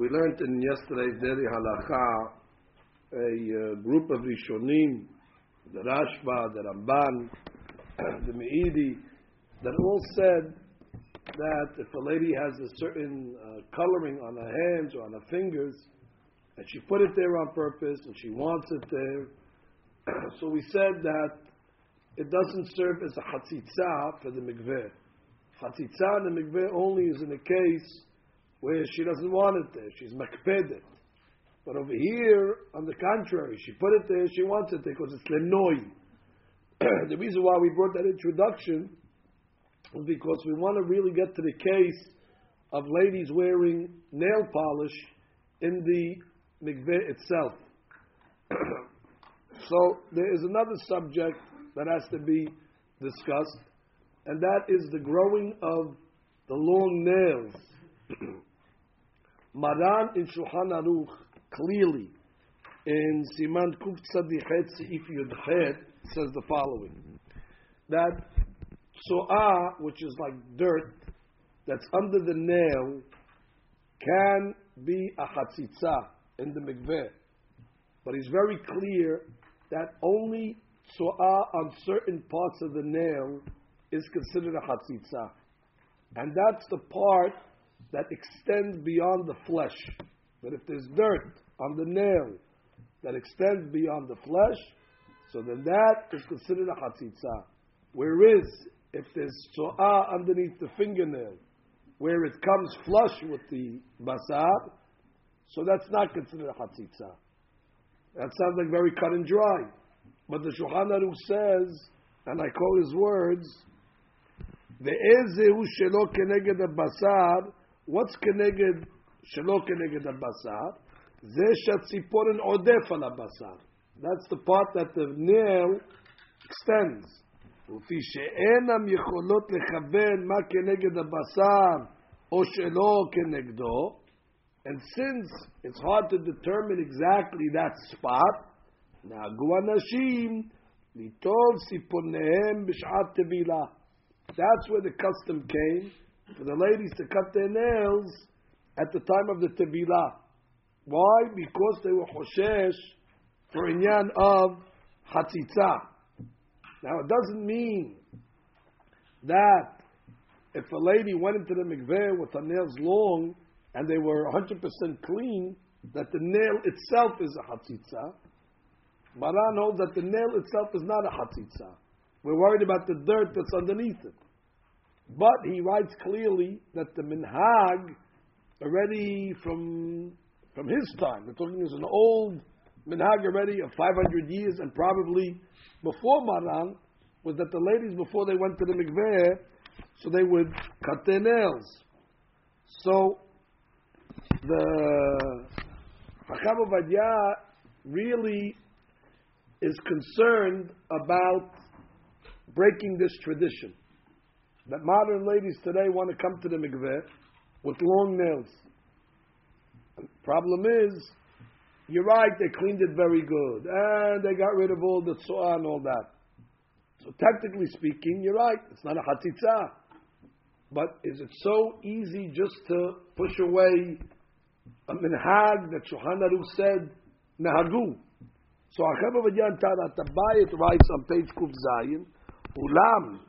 We learned in yesterday's Daily Halacha a group of Rishonim, the Rashba, the Ramban, the Meidi, that all said that if a lady has a certain coloring on her hands or on her fingers, and she put it there on purpose and she wants it there, so we said that it doesn't serve as a chatzitza for the mikveh. Chatzitza in the mikveh only is in a case where she doesn't want it there. She's makpedet. But over here, on the contrary, she put it there, she wants it there because it's lenoi. The reason why we brought that introduction is because we want to really get to the case of ladies wearing nail polish in the mikveh itself. So there is another subject that has to be discussed, and that is the growing of the long nails. Maran in Shulchan Aruch clearly in Siman Kuf Tzadichet Seif Yudchet says the following: that so'ah, which is like dirt that's under the nail, can be a chatzitza in the mikveh, but he's very clear that only so'ah on certain parts of the nail is considered a chatzitza, and that's the part that extends beyond the flesh. But if there's dirt on the nail that extends beyond the flesh, so then that is considered a chatzitza. Whereas if there's so'ah underneath the fingernail, where it comes flush with the basar, so that's not considered a chatzitza. That sounds like very cut and dry. But the Shulchan Aruch says, and I quote his words, Ve'ezehu shelo keneged basar. What's keneged shelo keneged basar? Ze shatziporen odef al basar. That's the part that the nail extends. Ufi she'enam yecholot lechaven ma keneged basar o shelo kenegdo. And since it's hard to determine exactly that spot, na'agu anashim litov siponehem b'shat tevilah. That's where the custom came for the ladies to cut their nails at the time of the tevilah. Why? Because they were choshesh for inyan of chatzitza. Now it doesn't mean that if a lady went into the mikveh with her nails long and they were 100% clean, that the nail itself is a chatzitza. Maran holds that the nail itself is not a chatzitza. We're worried about the dirt that's underneath it. But he writes clearly that the minhag, already from his time, we're talking is an old minhag already of 500 years, and probably before Maran, was that the ladies, before they went to the mikveh, so they would cut their nails. So the Chacham Ovadia really is concerned about breaking this tradition. That modern ladies today want to come to the mikveh with long nails. The problem is, you're right, they cleaned it very good, and they got rid of all the tzoah and all that. So technically speaking, you're right, it's not a chatzitza. But is it so easy just to push away a minhag that Shulchan Aruch said, nahagu? So Achab Ovadia and Tarat Abayit writes on page Kuf Zayin, Ulam,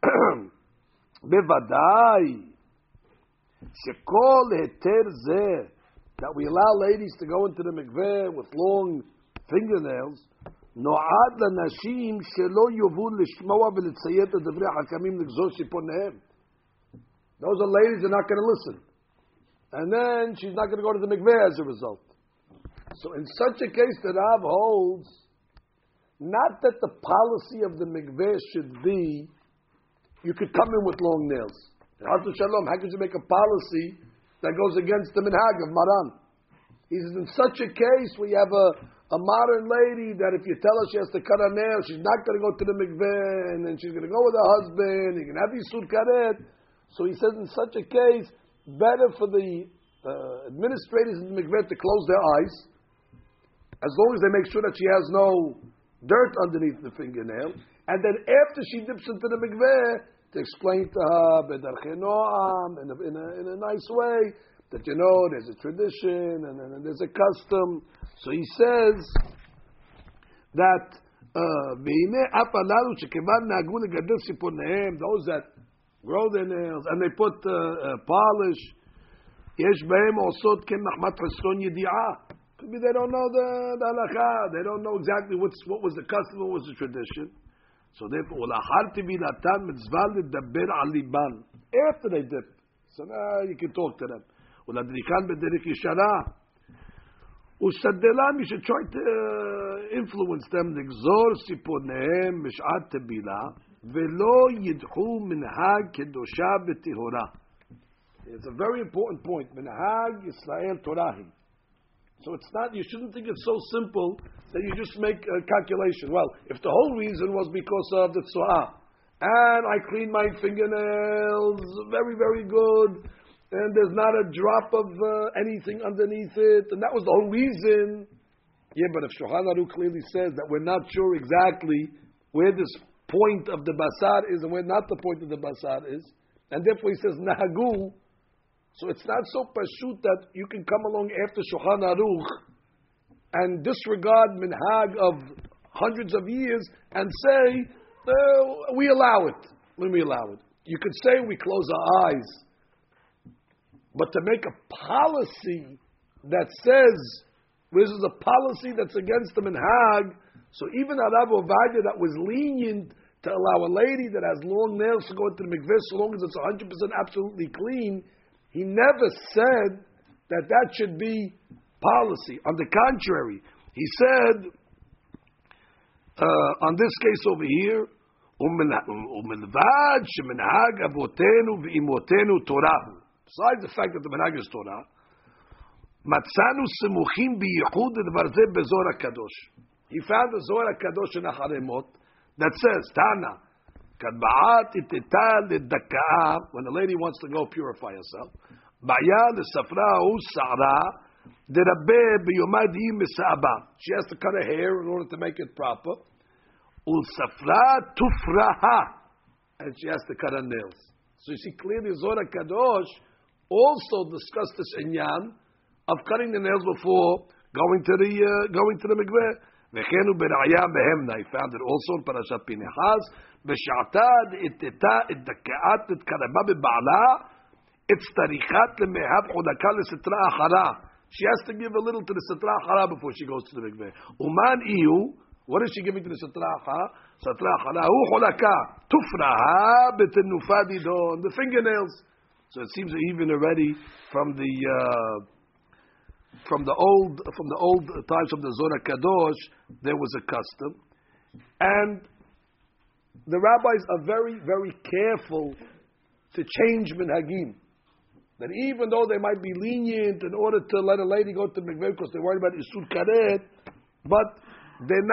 bevadai, shekol heter zeh, that we allow ladies to go into the mikveh with long fingernails, no'ad lanashim shelo yovu lishmoa v'litzayet devrei hakamim l'gzor siponehem. Those are ladies that are not going to listen. And then she's not going to go to the mikveh as a result. So in such a case, the Rav holds, not that the policy of the mikveh should be, you could come in with long nails. Hasu Shalom, how could you make a policy that goes against the minhag of Maran? He says, in such a case, we have a modern lady that if you tell her she has to cut her nails, she's not going to go to the mikveh, and then she's going to go with her husband, you can have Yisur Karet. So he says, in such a case, better for the administrators in the mikveh to close their eyes, as long as they make sure that she has no dirt underneath the fingernail, and then after she dips into the mikveh, to explain to her in a nice way that there's a tradition and there's a custom. So he says that those that grow their nails and they put polish, maybe they don't know the halakha, they don't know exactly what was the custom, what was the tradition. So therefore, after they dip, so now you can talk to them. You should try to influence them. It's a very important point. Minhag Yisrael Torahi. So it's not, you shouldn't think it's so simple that you just make a calculation. Well, if the whole reason was because of the tzoah, and I clean my fingernails very, very good, and there's not a drop of anything underneath it, and that was the whole reason. Yeah, but if Shulchan Aruch clearly says that we're not sure exactly where this point of the basar is and where not the point of the basar is, and therefore he says nahagu, so it's not so pashut that you can come along after Shulchan Aruch and disregard minhag of hundreds of years and say, we allow it. When we allow it. You could say we close our eyes, but to make a policy that says, this is a policy that's against the minhag, so even Rav Ovadia that was lenient to allow a lady that has long nails to go into the mikveh so long as it's 100% absolutely clean, he never said that that should be policy. On the contrary, he said, on this case over here, besides the fact that the minhag is Torah, he found the Zohar HaKadosh in Acharemot that says, Tana, when a lady wants to go purify herself, she has to cut her hair in order to make it proper. And she has to cut her nails. So you see clearly Zohar HaKadosh also discussed this inyan of cutting the nails before going to the mikveh. He found it also in Parashat Pinchas. She has to give a little to the sitra achara before she goes to the mikveh. Uman iyu. What is she giving to the sitra achara? Sitra achara hu cholaka tufraha betenufadidon, the fingernails. So it seems that even already from the old times of the Zohar Kadosh, there was a custom, and the rabbis are very, very careful to change minhagim. That even though they might be lenient in order to let a lady go to mikveh because they're worried about isur karet, but they're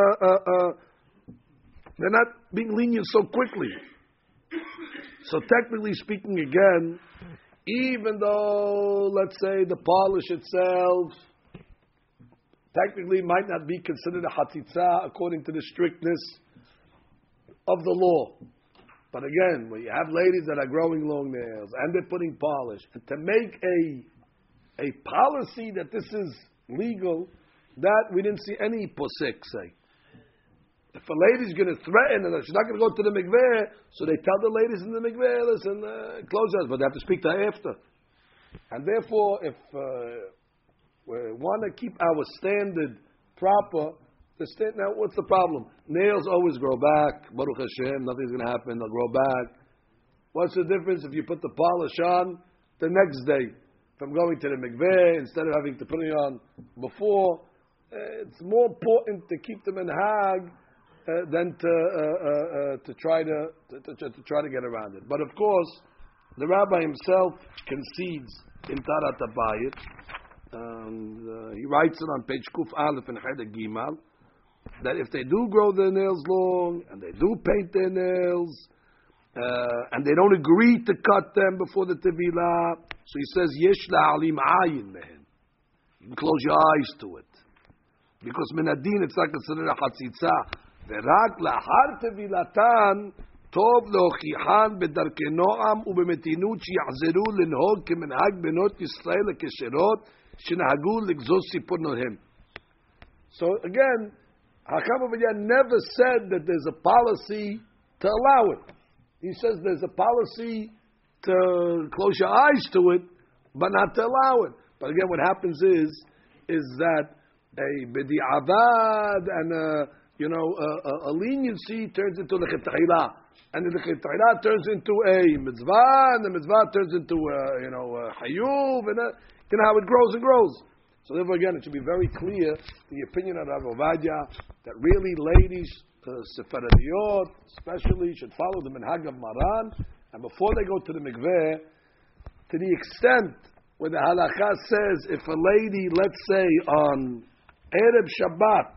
not being lenient so quickly. So technically speaking, again, even though, let's say, the polish itself technically might not be considered a hatitza according to the strictness of the law. But again, when you have ladies that are growing long nails and they're putting polish, and to make a policy that this is legal, that we didn't see any posek say. If a lady's going to threaten and she's not going to go to the mikveh, so they tell the ladies in the mikveh, listen, close your eyes, but they have to speak to her after. And therefore, if we want to keep our standard proper, now what's the problem? Nails always grow back. Baruch Hashem, nothing's going to happen. They'll grow back. What's the difference if you put the polish on the next day from going to the mikveh instead of having to put it on before? It's more important to keep them in hag than to try to get around it. But of course, the rabbi himself concedes in Tarat Abayit. He writes it on page Kuf Aleph and Cheder Gimal that if they do grow their nails long and they do paint their nails and they don't agree to cut them before the tevilah, so he says yesh la'alim ayin mehen. You can close your eyes to it because min hadin it's not considered a chatzitza. ורק לאחר תבילתן טוב להוכיחן בדרכי נועם ובמתינות שיחזרו לנהוג כמנהג בנות ישראל הכשרות שנהגו לגזוז ציפורניהם. So again, Hakam Ovadia never said that there's a policy to allow it. He says there's a policy to close your eyes to it, but not to allow it. But again, what happens is that a b'di'avad and a leniency turns into l'chetayla, and the l'chetayla turns into a mitzvah, and the mitzvah turns into hayuv, and how it grows and grows. So therefore, again, it should be very clear the opinion of Rav Ovadia that really ladies, Sefaradiyot especially, should follow the minhag of Maran, and before they go to the mikveh, to the extent where the halakha says if a lady, let's say on Erev Shabbat,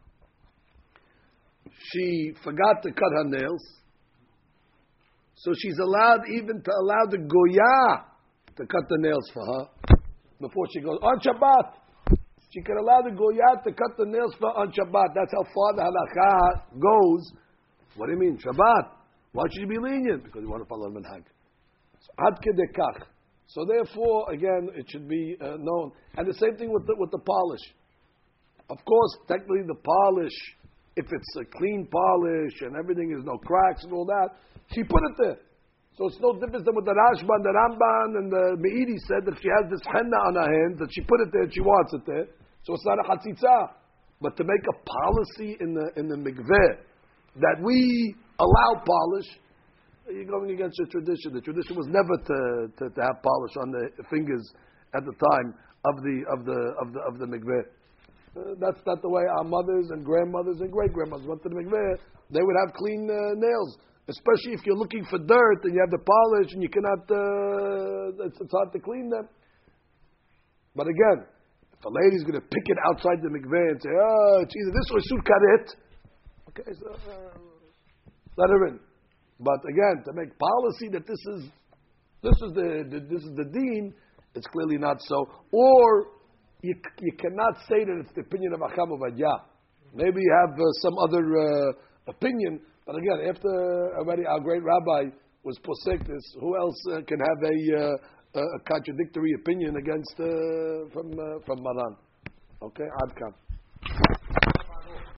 she forgot to cut her nails, so she's allowed even to allow the goyah to cut the nails for her before she goes on Shabbat. She can allow the goyah to cut the nails for her on Shabbat. That's how far the halakha goes. What do you mean Shabbat? Why should you be lenient? Because you want to follow the minhag. So ad kedei kach. So therefore, again, it should be known. And the same thing with the polish. Of course, technically the polish, if it's a clean polish and everything is no cracks and all that, she put it there. So it's no different than what the Rashban, the Ramban, and the Meiri said that she has this henna on her hand, that she put it there and she wants it there. So it's not a chatzitza. But to make a policy in the mikveh that we allow polish, you're going against the tradition. The tradition was never to have polish on the fingers at the time of the mikveh. That's not the way our mothers and grandmothers and great grandmothers went to the mikveh. They would have clean nails, especially if you're looking for dirt and you have the polish and you cannot. It's hard to clean them. But again, if a lady's going to pick it outside the mikveh and say, "Oh, it's either this or sur karet," okay, so let her in. But again, to make policy that this is the deen, it's clearly not so. Or you cannot say that it's the opinion of Hakam Ovadia. Maybe you have some other opinion, but again, after already our great rabbi was posek this, who else can have a contradictory opinion against from Maran? Okay, Adkan.